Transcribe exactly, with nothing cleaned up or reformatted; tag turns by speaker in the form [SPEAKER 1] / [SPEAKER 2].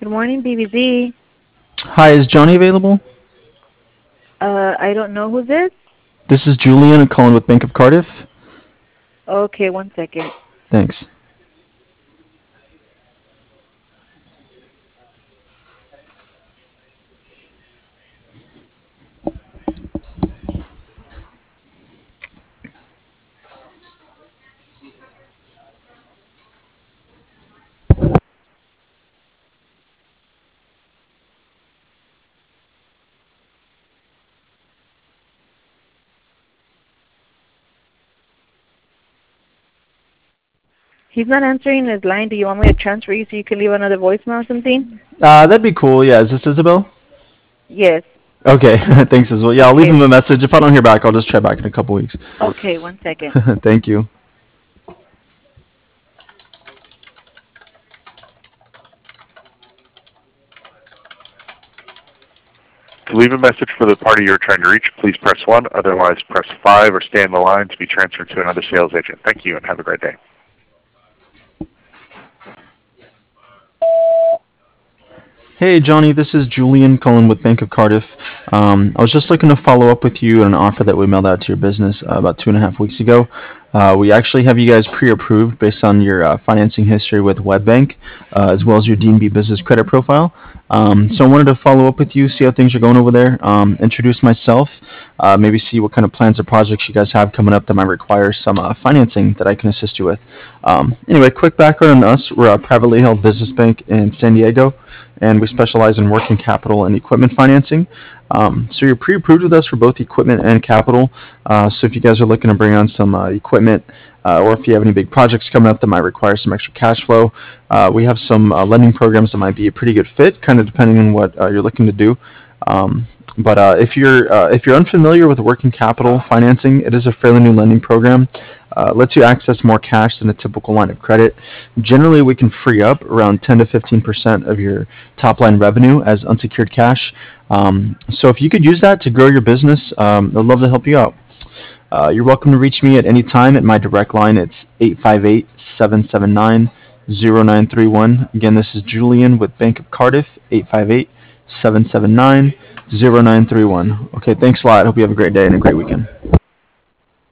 [SPEAKER 1] Good morning, B B Z.
[SPEAKER 2] Hi, is Johnny available?
[SPEAKER 1] Uh, I don't know who's this.
[SPEAKER 2] This is Julian. I'm calling with Bank of Cardiff.
[SPEAKER 1] Okay, one second.
[SPEAKER 2] Thanks.
[SPEAKER 1] He's not answering his line. Do you want me to transfer you so you can leave another voicemail or something?
[SPEAKER 2] Uh, that'd be cool. Yeah, is this Isabel?
[SPEAKER 1] Yes.
[SPEAKER 2] Okay, thanks as well. Yeah, I'll leave
[SPEAKER 1] Okay.
[SPEAKER 2] him a message. If I don't hear back, I'll just try back in a couple weeks.
[SPEAKER 1] Okay, one second.
[SPEAKER 2] Thank you.
[SPEAKER 3] To leave a message for the party you're trying to reach, please press one. Otherwise, press five or stay on the line to be transferred to another sales agent. Thank you and have a great day.
[SPEAKER 2] Hey, Johnny, this is Julian calling with Bank of Cardiff. Um, I was just looking to follow up with you on an offer that we mailed out to your business uh, about two and a half weeks ago. Uh, we actually have you guys pre-approved based on your uh, financing history with WebBank, uh, as well as your D N B business credit profile. Um, so I wanted to follow up with you, see how things are going over there, um, introduce myself, uh, maybe see what kind of plans or projects you guys have coming up that might require some uh, financing that I can assist you with. Um, anyway, quick background on us. We're a privately held business bank in San Diego, and we specialize in working capital and equipment financing. Um, so you're pre-approved with us for both equipment and capital. Uh, so if you guys are looking to bring on some uh, equipment, uh, or if you have any big projects coming up that might require some extra cash flow, uh, we have some uh, lending programs that might be a pretty good fit, kind of depending on what uh, you're looking to do. Um, but uh, if you're uh, if you're unfamiliar with working capital financing, it is a fairly new lending program. Uh, lets you access more cash than a typical line of credit. Generally, we can free up around ten to fifteen percent of your top line revenue as unsecured cash. Um, so if you could use that to grow your business, um, I'd love to help you out. Uh, you're welcome to reach me at any time at my direct line. It's eight five eight, seven seven nine, zero nine three one. Again, this is Julian with Bank of Cardiff, eight five eight, seven seven nine, zero nine three one. Okay, thanks a lot. Hope you have a great day and a great weekend.